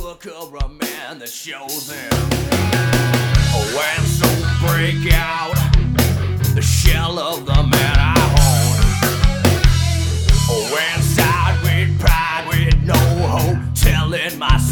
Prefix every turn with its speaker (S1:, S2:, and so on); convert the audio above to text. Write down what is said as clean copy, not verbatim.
S1: look of a man that shows him. When soul break out, the shell of the man I own. Inside with pride, with no hope, telling myself